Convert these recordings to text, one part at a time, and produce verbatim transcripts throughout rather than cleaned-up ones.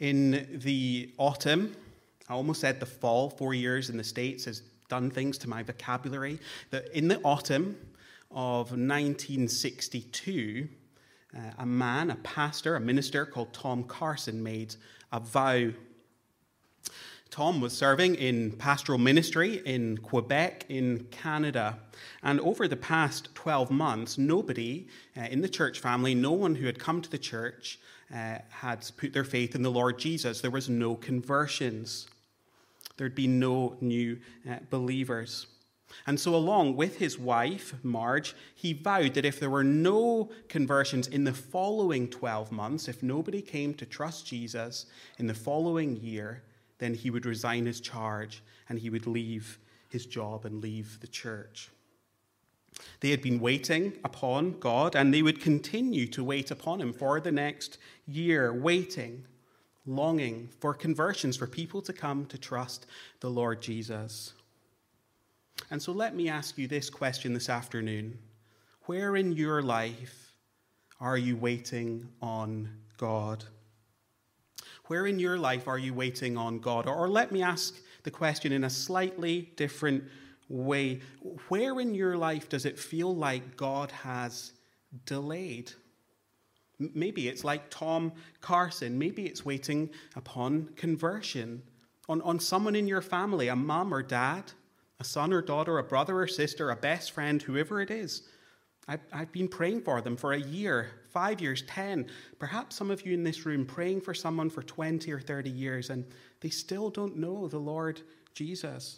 In the autumn, I almost said the fall, four years in the States has done things to my vocabulary. That in the autumn of nineteen sixty-two, uh, a man, a pastor, a minister called Tom Carson made a vow. Tom was serving in pastoral ministry in Quebec, in Canada. And over the past twelve months, nobody uh, in the church family, no one who had come to the church uh, had put their faith in the Lord Jesus. There was no conversions. There'd been no new uh, believers. And so along with his wife, Marge, he vowed that if there were no conversions in the following twelve months, if nobody came to trust Jesus in the following year, then he would resign his charge and he would leave his job and leave the church. They had been waiting upon God, and they would continue to wait upon him for the next year, waiting, longing for conversions, for people to come to trust the Lord Jesus. And so let me ask you this question this afternoon. Where in your life are you waiting on God? Where in your life are you waiting on God? Or, or let me ask the question in a slightly different way. Where in your life does it feel like God has delayed? Maybe it's like Tom Carson. Maybe it's waiting upon conversion. On, on someone in your family, a mum or dad, a son or daughter, a brother or sister, a best friend, whoever it is. I've, I've been praying for them for a year, five years, ten. Perhaps some of you in this room praying for someone for twenty or thirty years, and they still don't know the Lord Jesus.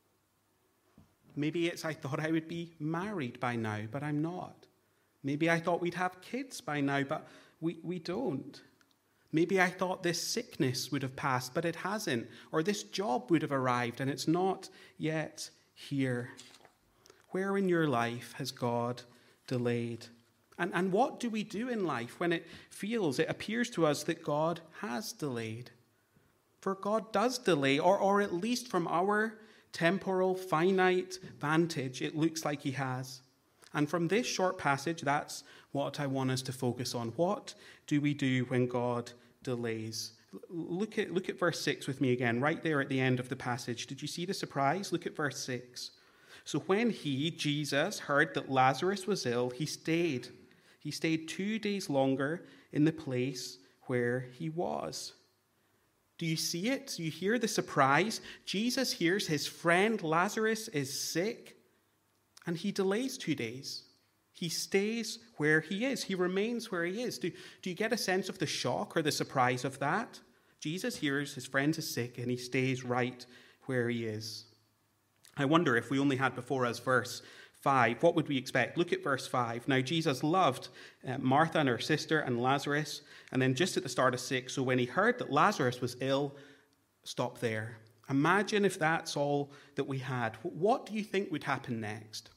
Maybe it's, I thought I would be married by now, but I'm not. Maybe I thought we'd have kids by now, but we, we don't. Maybe I thought this sickness would have passed, but it hasn't. Or this job would have arrived, and it's not yet here. Where in your life has God delayed? And, and what do we do in life when it feels, it appears to us that God has delayed? For God does delay, or, or at least from our temporal, finite vantage, it looks like he has. And from this short passage, that's what I want us to focus on. What do we do when God delays? Look at, look at verse six with me again, right there at the end of the passage. Did you see the surprise? Look at verse six. So when he, Jesus, heard that Lazarus was ill, he stayed. He stayed two days longer in the place where he was. Do you see it? Do you hear the surprise? Jesus hears his friend Lazarus is sick, and he delays two days. He stays where he is. He remains where he is. Do, do you get a sense of the shock or the surprise of that? Jesus hears his friend is sick, and he stays right where he is. I wonder if we only had before us verse five, what would we expect? Look at verse five. Now, Jesus loved uh, Martha and her sister and Lazarus. And then just at the start of six, so when he heard that Lazarus was ill, stop there. Imagine if that's all that we had. What do you think would happen next?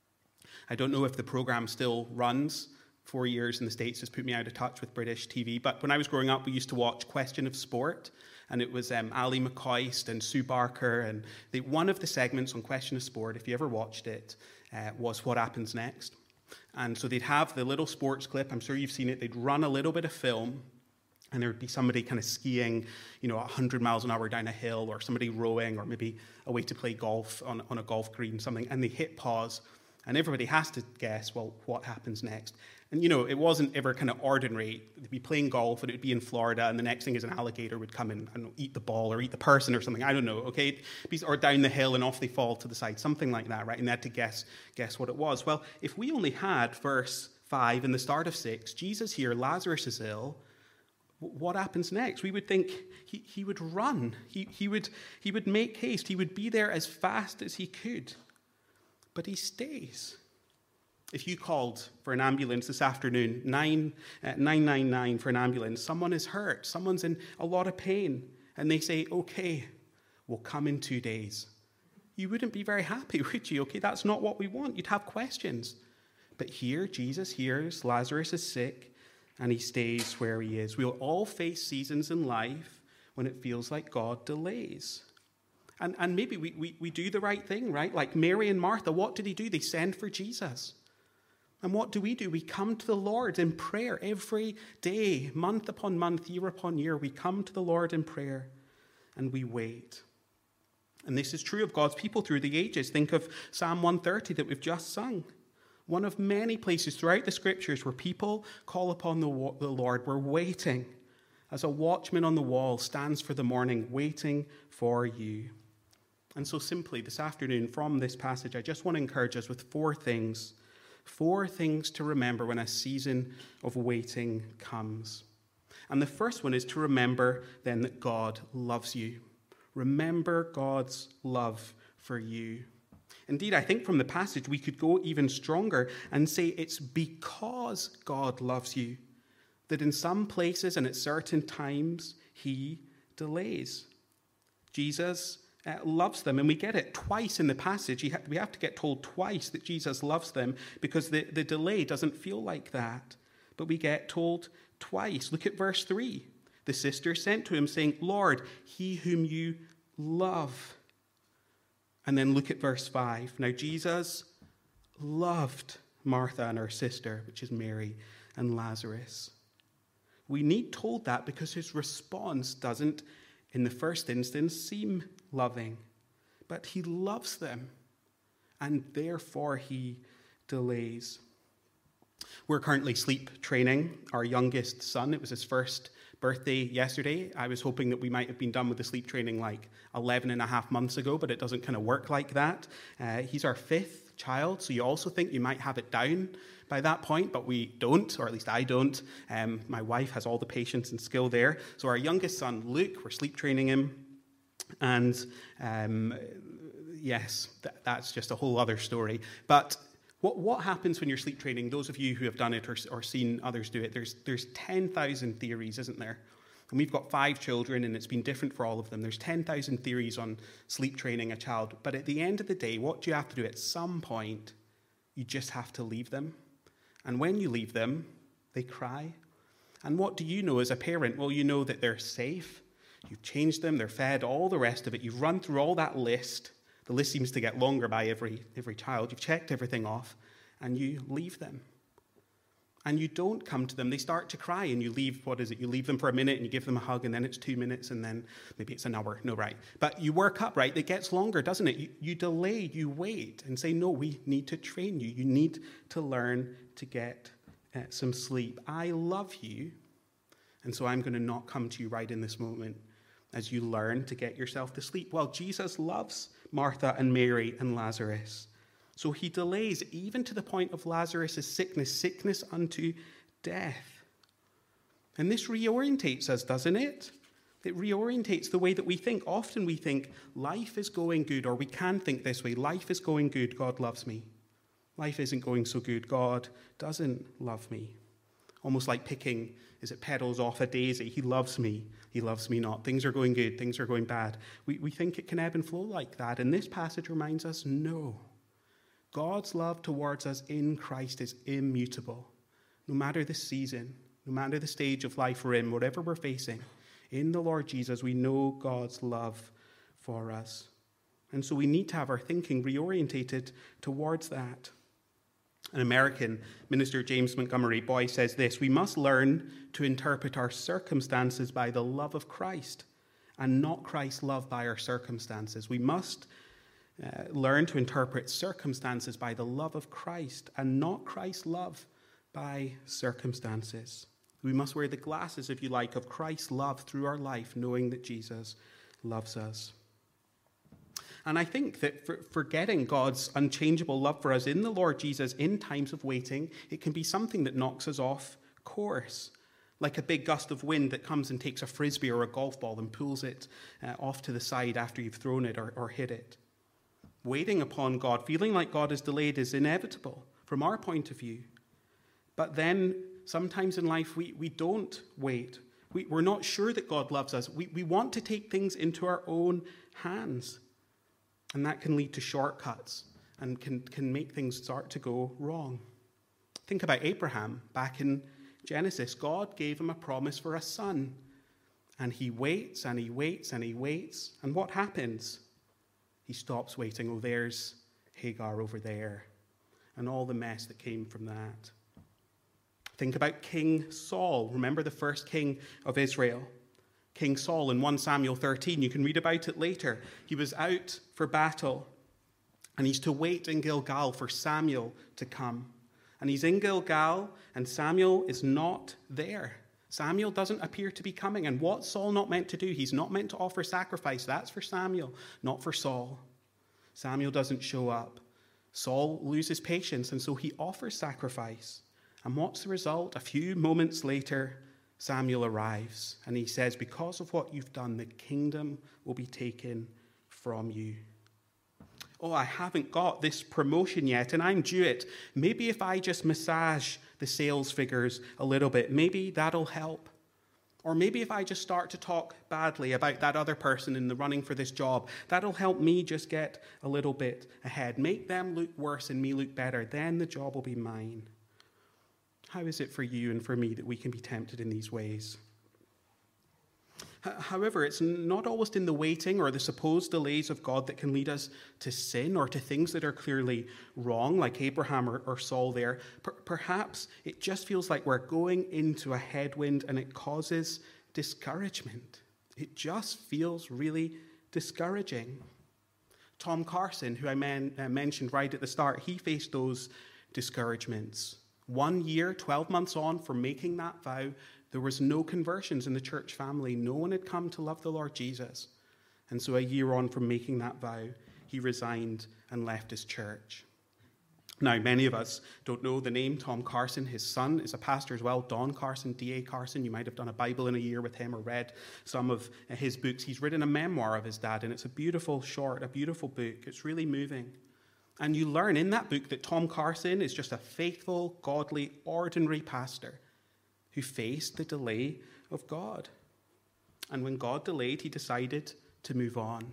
I don't know if the program still runs. Four years in the States has put me out of touch with British T V. But when I was growing up, we used to watch Question of Sport. And it was um, Ali McCoist and Sue Barker. And they, one of the segments on Question of Sport, if you ever watched it, uh, was What Happens Next. And so they'd have the little sports clip. I'm sure you've seen it. They'd run a little bit of film. And there would be somebody kind of skiing, you know, one hundred miles an hour down a hill, or somebody rowing, or maybe a way to play golf on, on a golf green, something. And they hit pause. And everybody has to guess, well, what happens next? And, you know, it wasn't ever kind of ordinary. They'd be playing golf, and it would be in Florida, and the next thing is an alligator would come and, and eat the ball or eat the person or something. I don't know, okay? Or down the hill, and off they fall to the side, something like that, right? And they had to guess, guess what it was. Well, if we only had verse five and the start of six, Jesus here, Lazarus is ill, what happens next? We would think he, he would run. He, he, would, he would make haste. He would be there as fast as he could. But he stays. If you called for an ambulance this afternoon, nine nine nine for an ambulance, someone is hurt, someone's in a lot of pain, and they say, okay, we'll come in two days. You wouldn't be very happy, would you? Okay, that's not what we want. You'd have questions. But here, Jesus hears Lazarus is sick, and he stays where he is. We'll all face seasons in life when it feels like God delays. And, and maybe we, we, we do the right thing, right? Like Mary and Martha, what did he do? They send for Jesus. And what do we do? We come to the Lord in prayer every day, month upon month, year upon year. We come to the Lord in prayer and we wait. And this is true of God's people through the ages. Think of Psalm one thirty that we've just sung. One of many places throughout the scriptures where people call upon the, the Lord. We're waiting as a watchman on the wall stands for the morning, waiting for you. And so simply this afternoon from this passage, I just want to encourage us with four things. Four things to remember when a season of waiting comes. And the first one is to remember then that God loves you. Remember God's love for you. Indeed, I think from the passage we could go even stronger and say it's because God loves you that in some places and at certain times he delays. Jesus uh, loves them, and we get it twice in the passage. We have to get told twice that Jesus loves them because the, the delay doesn't feel like that. But we get told twice. Look at verse three. The sister sent to him saying, Lord, he whom you love. And then look at verse five. Now Jesus loved Martha and her sister, which is Mary, and Lazarus. We need told that because his response doesn't, in the first instance, seem loving. But he loves them, and therefore he delays. We're currently sleep training our youngest son. It was his first birthday yesterday. I was hoping that we might have been done with the sleep training like eleven and a half months ago, but it doesn't kind of work like that. Uh, he's our fifth child, so you also think you might have it down by that point, but we don't, or at least I don't. Um, my wife has all the patience and skill there. So our youngest son, Luke, we're sleep training him, and um, yes, th- that's just a whole other story. But What what happens when you're sleep training? Those of you who have done it or, or seen others do it, there's there's ten thousand theories, isn't there? And we've got five children, and it's been different for all of them. There's ten thousand theories on sleep training a child. But at the end of the day, what do you have to do? At some point, you just have to leave them. And when you leave them, they cry. And what do you know as a parent? Well, you know that they're safe. You've changed them, they're fed, all the rest of it. You've run through all that list. The list seems to get longer by every every child. You've checked everything off, and you leave them. And you don't come to them. They start to cry, and you leave, what is it? You leave them for a minute, and you give them a hug, and then it's two minutes, and then maybe it's an hour. No, right. But you work up, right? It gets longer, doesn't it? You, you delay, you wait, and say, no, we need to train you. You need to learn to get uh, some sleep. I love you, and so I'm going to not come to you right in this moment as you learn to get yourself to sleep. Well, Jesus loves Martha and Mary and Lazarus. So he delays even to the point of Lazarus' sickness, sickness unto death. And this reorientates us, doesn't it? It reorientates the way that we think. Often we think life is going good, or we can think this way, life is going good, God loves me. Life isn't going so good, God doesn't love me. Almost like picking, is it petals off a daisy? He loves me, he loves me not. Things are going good, things are going bad. We, we think it can ebb and flow like that. And this passage reminds us, no. God's love towards us in Christ is immutable. No matter the season, no matter the stage of life we're in, whatever we're facing, in the Lord Jesus, we know God's love for us. And so we need to have our thinking reorientated towards that. An American minister, James Montgomery Boyce, says this: we must learn to interpret our circumstances by the love of Christ and not Christ's love by our circumstances. We must uh, learn to interpret circumstances by the love of Christ and not Christ's love by circumstances. We must wear the glasses, if you like, of Christ's love through our life, knowing that Jesus loves us. And I think that for forgetting God's unchangeable love for us in the Lord Jesus in times of waiting, it can be something that knocks us off course, like a big gust of wind that comes and takes a frisbee or a golf ball and pulls it uh, off to the side after you've thrown it or, or hit it. Waiting upon God, feeling like God is delayed, is inevitable from our point of view. But then sometimes in life we, we don't wait. We, we're not sure that God loves us. We, we want to take things into our own hands. And that can lead to shortcuts and can, can make things start to go wrong. Think about Abraham back in Genesis. God gave him a promise for a son. And he waits and he waits and he waits. And what happens? He stops waiting. Oh, there's Hagar over there. and all the mess that came from that. Think about King Saul. Remember the first king of Israel? King Saul in First Samuel thirteen. You can read about it later. He was out for battle, and he's to wait in Gilgal for Samuel to come. And he's in Gilgal, and Samuel is not there. Samuel doesn't appear to be coming. And what's Saul not meant to do? He's not meant to offer sacrifice. That's for Samuel, not for Saul. Samuel doesn't show up. Saul loses patience, and so he offers sacrifice. And what's the result? A few moments later, Samuel arrives, and he says, because of what you've done, the kingdom will be taken from you. Oh, I haven't got this promotion yet, and I'm due it. Maybe if I just massage the sales figures a little bit, maybe that'll help. Or maybe if I just start to talk badly about that other person in the running for this job, that'll help me just get a little bit ahead. Make them look worse and me look better. Then the job will be mine. How is it for you and for me that we can be tempted in these ways? However, it's not always in the waiting or the supposed delays of God that can lead us to sin or to things that are clearly wrong, like Abraham or, or Saul there. Per- perhaps it just feels like we're going into a headwind and it causes discouragement. It just feels really discouraging. Tom Carson, who I men- uh, mentioned right at the start, he faced those discouragements. One year, twelve months on from making that vow, there was no conversions in the church family. No one had come to love the Lord Jesus. And so a year on from making that vow, he resigned and left his church. Now, many of us don't know the name Tom Carson. His son is a pastor as well, Don Carson, D A Carson. You might have done a Bible in a year with him or read some of his books. He's written a memoir of his dad, and it's a beautiful short, a beautiful book. It's really moving. And you learn in that book that Tom Carson is just a faithful, godly, ordinary pastor who faced the delay of God. And when God delayed, he decided to move on.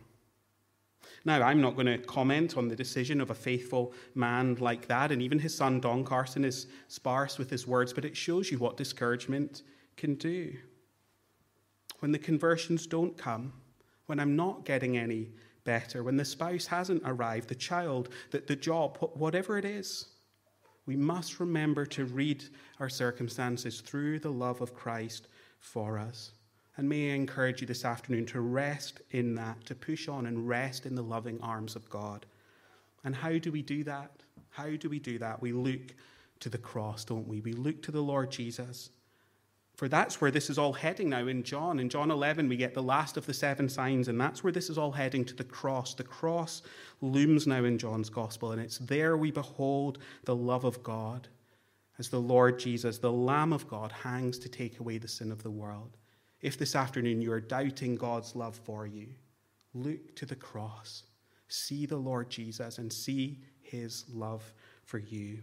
Now, I'm not going to comment on the decision of a faithful man like that, and even his son, Don Carson, is sparse with his words, but it shows you what discouragement can do. When the conversions don't come, when I'm not getting any better, when the spouse hasn't arrived, the child, the, the job, whatever it is, we must remember to read our circumstances through the love of Christ for us. And may I encourage you this afternoon to rest in that, to push on and rest in the loving arms of God. And how do we do that? How do we do that? We look to the cross, don't we? We look to the Lord Jesus. For that's where this is all heading now in John. In John eleven, we get the last of the seven signs, and that's where this is all heading, to the cross. The cross looms now in John's gospel, and it's there we behold the love of God as the Lord Jesus, the Lamb of God, hangs to take away the sin of the world. If this afternoon you are doubting God's love for you, look to the cross. See the Lord Jesus and see his love for you.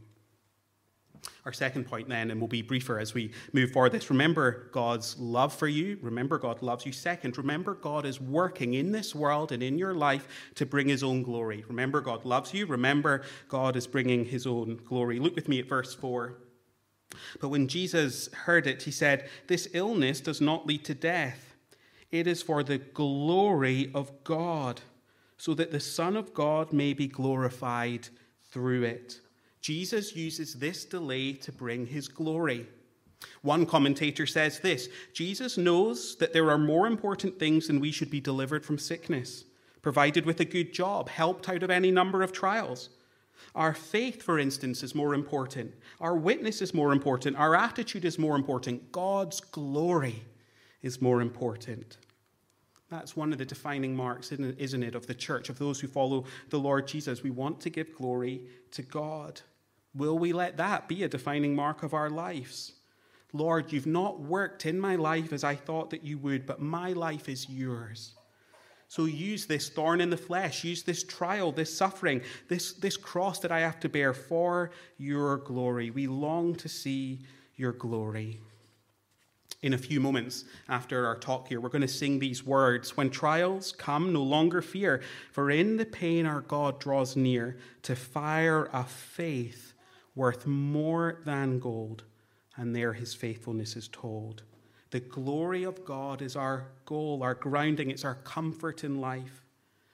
Our second point then, and we'll be briefer as we move forward this, remember God's love for you. Remember God loves you. Second, remember God is working in this world and in your life to bring his own glory. Remember God loves you. Remember God is bringing his own glory. Look with me at verse four. But when Jesus heard it, he said, "This illness does not lead to death. It is for the glory of God, so that the Son of God may be glorified through it." Jesus uses this delay to bring his glory. One commentator says this: Jesus knows that there are more important things than we should be delivered from sickness, provided with a good job, helped out of any number of trials. Our faith, for instance, is more important. Our witness is more important. Our attitude is more important. God's glory is more important. That's one of the defining marks, isn't it, of the church, of those who follow the Lord Jesus. We want to give glory to God. Will we let that be a defining mark of our lives? Lord, you've not worked in my life as I thought that you would, but my life is yours. So use this thorn in the flesh, use this trial, this suffering, this, this cross that I have to bear for your glory. We long to see your glory. In a few moments after our talk here, we're going to sing these words: "When trials come, no longer fear, for in the pain our God draws near to fire a faith worth more than gold, and there his faithfulness is told." The glory of God is our goal, our grounding, it's our comfort in life.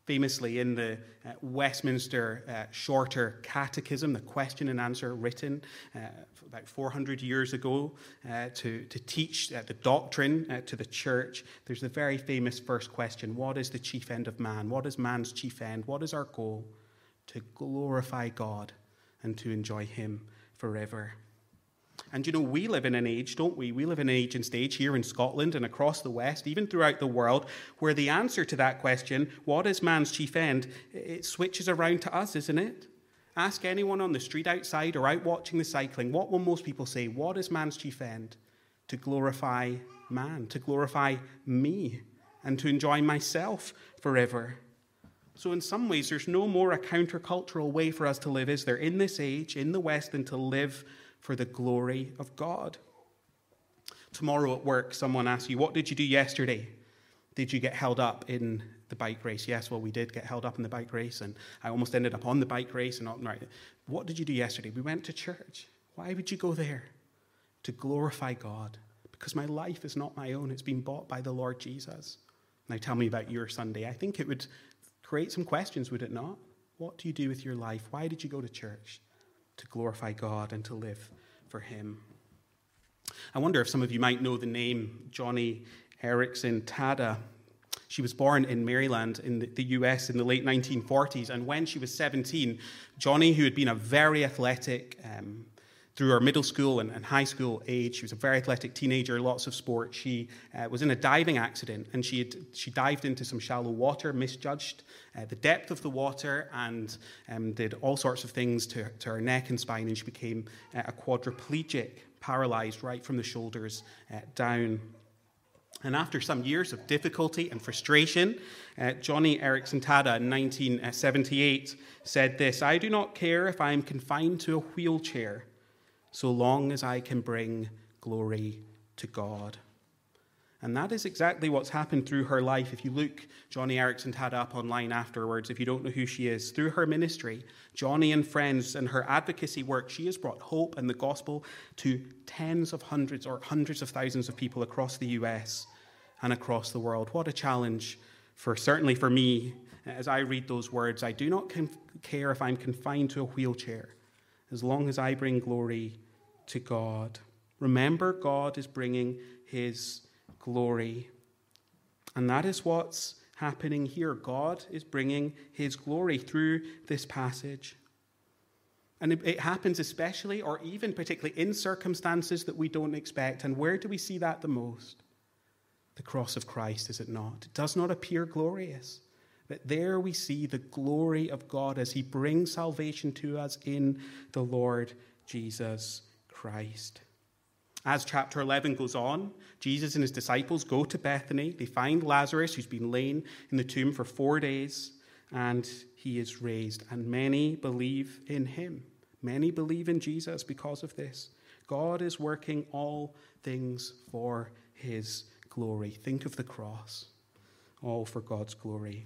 Famously, in the uh, Westminster uh, Shorter Catechism, the question and answer written uh, about four hundred years ago uh, to, to teach uh, the doctrine uh, to the church, there's the very famous first question: what is the chief end of man? What is man's chief end? What is our goal? To glorify God and to enjoy him forever. And you know, we live in an age, don't we? We live in an age and stage here in Scotland and across the West, even throughout the world, where the answer to that question, what is man's chief end, it switches around to us, isn't it? Ask anyone on the street outside or out watching the cycling, what will most people say? What is man's chief end? To glorify man, to glorify me, and to enjoy myself forever. So in some ways, there's no more a countercultural way for us to live, is there, in this age, in the West, than to live for the glory of God. Tomorrow at work, someone asks you, what did you do yesterday? Did you get held up in the bike race? Yes, well, we did get held up in the bike race, and I almost ended up on the bike race. And not right. What did you do yesterday? We went to church. Why would you go there? To glorify God, because my life is not my own. It's been bought by the Lord Jesus. Now tell me about your Sunday. I think it would create some questions, would it not? What do you do with your life? Why did you go to church? To glorify God and to live for him. I wonder if some of you might know the name Joni Eareckson Tada. She was born in Maryland in the U S in the late nineteen forties, and when she was seventeen, Joni, who had been a very athletic um, through her middle school and, and high school age, she was a very athletic teenager, lots of sport. She uh, was in a diving accident, and she had, she dived into some shallow water, misjudged uh, the depth of the water, and um, did all sorts of things to, to her neck and spine, and she became uh, a quadriplegic, paralyzed right from the shoulders uh, down. And after some years of difficulty and frustration, uh, Joni Eareckson Tada in nineteen seventy-eight said this: "I do not care if I am confined to a wheelchair, so long as I can bring glory to God." And that is exactly what's happened through her life. If you look Joni Eareckson Tada up online afterwards, if you don't know who she is, through her ministry, Joni and friends, and her advocacy work, she has brought hope and the gospel to tens of hundreds or hundreds of thousands of people across the U S and across the world. What a challenge, for certainly for me, as I read those words. I do not care if I'm confined to a wheelchair, as long as I bring glory to God. Remember, God is bringing his glory. And that is what's happening here. God is bringing his glory through this passage. And it, it happens especially, or even particularly, in circumstances that we don't expect. And where do we see that the most? The cross of Christ, is it not? It does not appear glorious. But there we see the glory of God as he brings salvation to us in the Lord Jesus Christ. As chapter eleven goes on, Jesus and his disciples go to Bethany. They find Lazarus, who's been lain in the tomb for four days, and he is raised. And many believe in him. Many believe in Jesus because of this. God is working all things for his glory. Think of the cross. All for God's glory.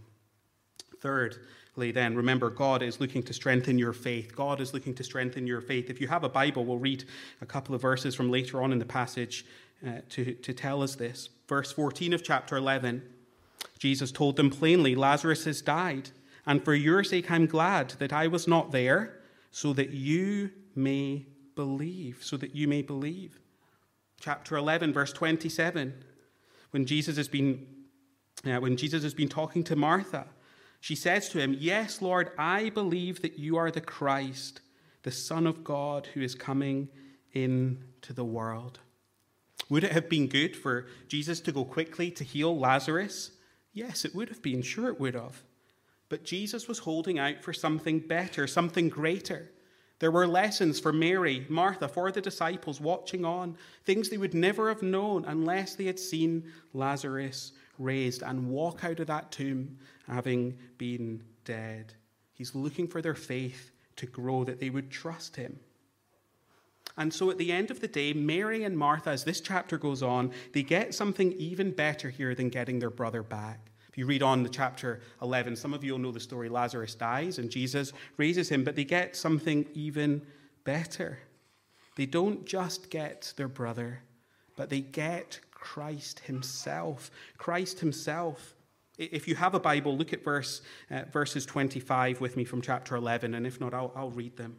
Thirdly, then, remember, God is looking to strengthen your faith. God is looking to strengthen your faith. If you have a Bible, we'll read a couple of verses from later on in the passage uh, to, to tell us this. Verse fourteen of chapter eleven, Jesus told them plainly, "Lazarus has died, and for your sake I'm glad that I was not there, so that you may believe." So that you may believe. Chapter eleven, verse twenty-seven, when Jesus has been, uh, when Jesus has been talking to Martha, she says to him, "Yes, Lord, I believe that you are the Christ, the Son of God who is coming into the world." Would it have been good for Jesus to go quickly to heal Lazarus? Yes, it would have been. Sure, it would have. But Jesus was holding out for something better, something greater. There were lessons for Mary, Martha, for the disciples watching on, things they would never have known unless they had seen Lazarus raised and walk out of that tomb having been dead. He's looking for their faith to grow, that they would trust him. And so at the end of the day, Mary and Martha, as this chapter goes on, they get something even better here than getting their brother back. If you read on to chapter eleven, some of you will know the story. Lazarus dies and Jesus raises him, but they get something even better. They don't just get their brother, but they get Christ himself. Christ himself. If you have a Bible, look at verse uh, verses twenty-five with me from chapter eleven, and if not, I'll, I'll read them.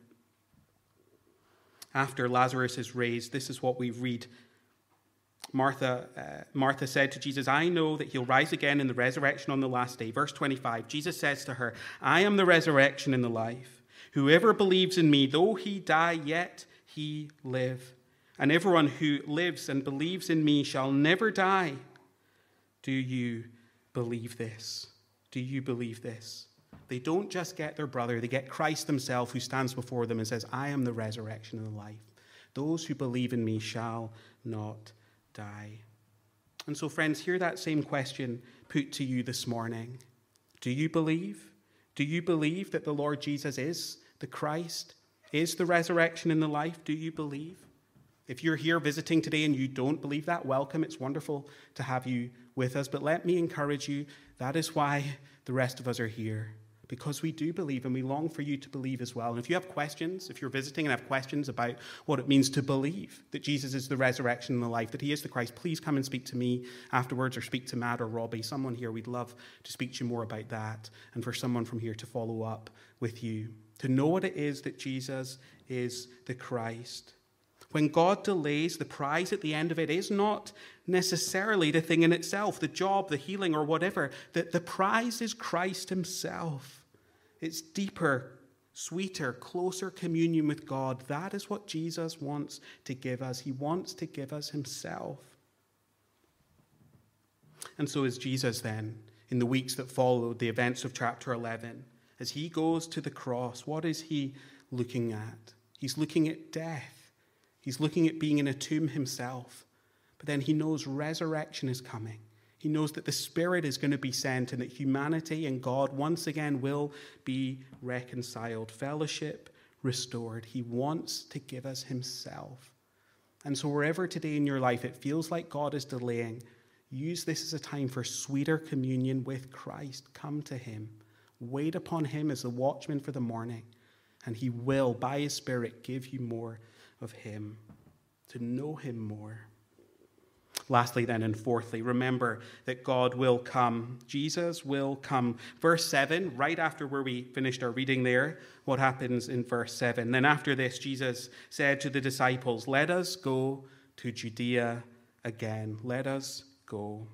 After Lazarus is raised, this is what we read. Martha, uh, Martha said to Jesus, I know that he'll rise again in the resurrection on the last day. Verse twenty-five, Jesus says to her, I am the resurrection and the life. Whoever believes in me, though he die, yet he live. And everyone who lives and believes in me shall never die. Do you believe this? Do you believe this? They don't just get their brother, they get Christ himself who stands before them and says, I am the resurrection and the life. Those who believe in me shall not die. And so, friends, hear that same question put to you this morning. Do you believe? Do you believe that the Lord Jesus is the Christ, is the resurrection and the life? Do you believe? If you're here visiting today and you don't believe that, welcome. It's wonderful to have you with us. But let me encourage you, that is why the rest of us are here. Because we do believe and we long for you to believe as well. And if you have questions, if you're visiting and have questions about what it means to believe that Jesus is the resurrection and the life, that he is the Christ, please come and speak to me afterwards or speak to Matt or Robbie. Someone here, we'd love to speak to you more about that and for someone from here to follow up with you. To know what it is that Jesus is the Christ. When God delays, the prize at the end of it is not necessarily the thing in itself, the job, the healing, or whatever. The, the prize is Christ himself. It's deeper, sweeter, closer communion with God. That is what Jesus wants to give us. He wants to give us himself. And so is Jesus then, in the weeks that followed the events of chapter eleven, as he goes to the cross, what is he looking at? He's looking at death. He's looking at being in a tomb himself. But then he knows resurrection is coming. He knows that the Spirit is going to be sent and that humanity and God once again will be reconciled, fellowship restored. He wants to give us himself. And so wherever today in your life it feels like God is delaying, use this as a time for sweeter communion with Christ. Come to him. Wait upon him as the watchman for the morning. And he will, by his Spirit, give you more of him, to know him more. Lastly then and fourthly, remember that God will come. Jesus will come. Verse seven, right after where we finished our reading there, what happens in verse seven? Then after this, Jesus said to the disciples, let us go to Judea again. Let us go.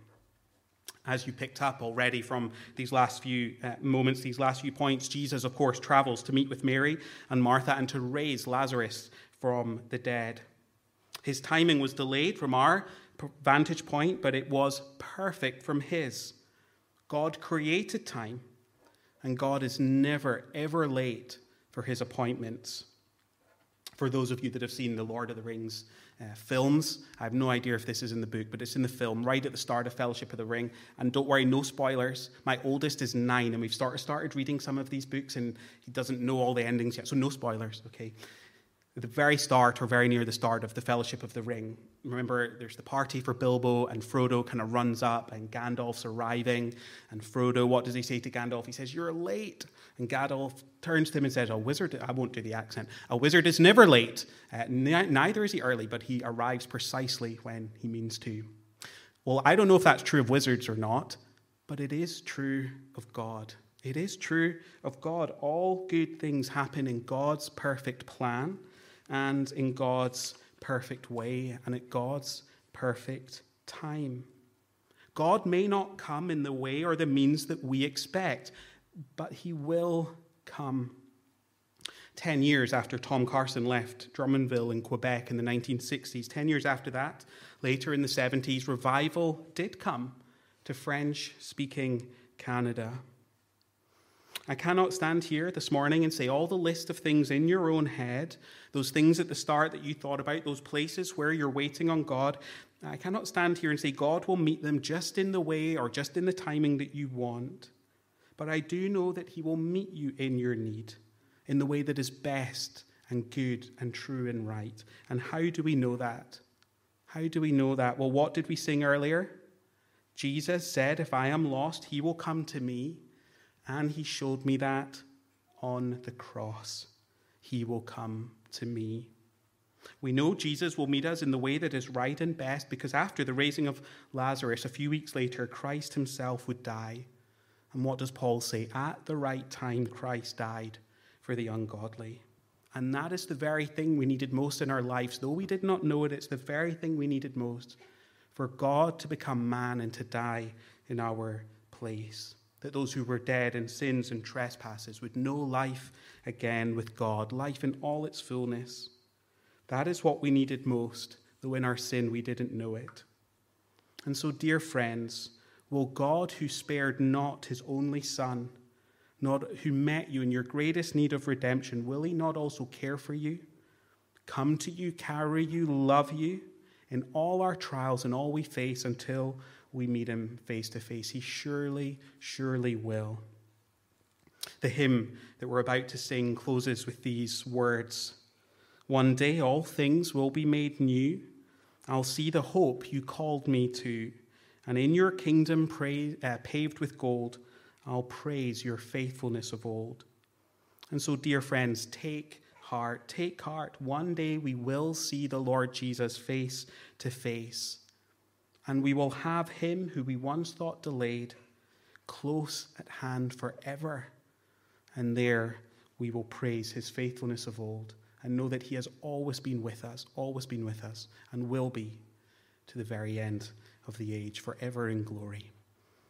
As you picked up already from these last few uh, moments, these last few points, Jesus, of course, travels to meet with Mary and Martha and to raise Lazarus from the dead. His timing was delayed from our vantage point, but it was perfect from his. God created time, and God is never, ever late for his appointments. For those of you that have seen the Lord of the Rings uh, films, I have no idea if this is in the book, but it's in the film right at the start of Fellowship of the Ring. And don't worry, no spoilers. My oldest is nine, and we've started, started reading some of these books, and he doesn't know all the endings yet, so no spoilers, okay? At the very start, or very near the start of the Fellowship of the Ring, remember there's the party for Bilbo, and Frodo kind of runs up, and Gandalf's arriving, and Frodo, what does he say to Gandalf? He says, you're late. And Gandalf turns to him and says, a wizard, I won't do the accent, a wizard is never late. Uh, neither is he early, but he arrives precisely when he means to. Well, I don't know if that's true of wizards or not, but it is true of God. It is true of God. All good things happen in God's perfect plan, and in God's perfect way, and at God's perfect time. God may not come in the way or the means that we expect, but he will come. Ten years after Tom Carson left Drummondville in Quebec in the nineteen sixties, ten years after that, later in the seventies, revival did come to French-speaking Canada. I cannot stand here this morning and say all the list of things in your own head, those things at the start that you thought about, those places where you're waiting on God. I cannot stand here and say God will meet them just in the way or just in the timing that you want. But I do know that he will meet you in your need, in the way that is best and good and true and right. And how do we know that? How do we know that? Well, what did we sing earlier? Jesus said, if I am lost, he will come to me. And he showed me that on the cross. He will come to me. We know Jesus will meet us in the way that is right and best because after the raising of Lazarus, a few weeks later, Christ himself would die. And what does Paul say? At the right time, Christ died for the ungodly. And that is the very thing we needed most in our lives. Though we did not know it, it's the very thing we needed most. For God to become man and to die in our place. That those who were dead in sins and trespasses would know life again with God. Life in all its fullness. That is what we needed most, though in our sin we didn't know it. And so, dear friends, will God, who spared not his only Son, not who met you in your greatest need of redemption, will he not also care for you, come to you, carry you, love you in all our trials and all we face until we meet him face to face? He surely, surely will. The hymn that we're about to sing closes with these words. One day all things will be made new. I'll see the hope you called me to, and in your kingdom pra- uh, paved with gold, I'll praise your faithfulness of old. And so, dear friends, take heart, take heart. One day we will see the Lord Jesus face to face, and we will have him who we once thought delayed close at hand forever. And there we will praise his faithfulness of old and know that he has always been with us, always been with us, and will be to the very end of the age, forever in glory.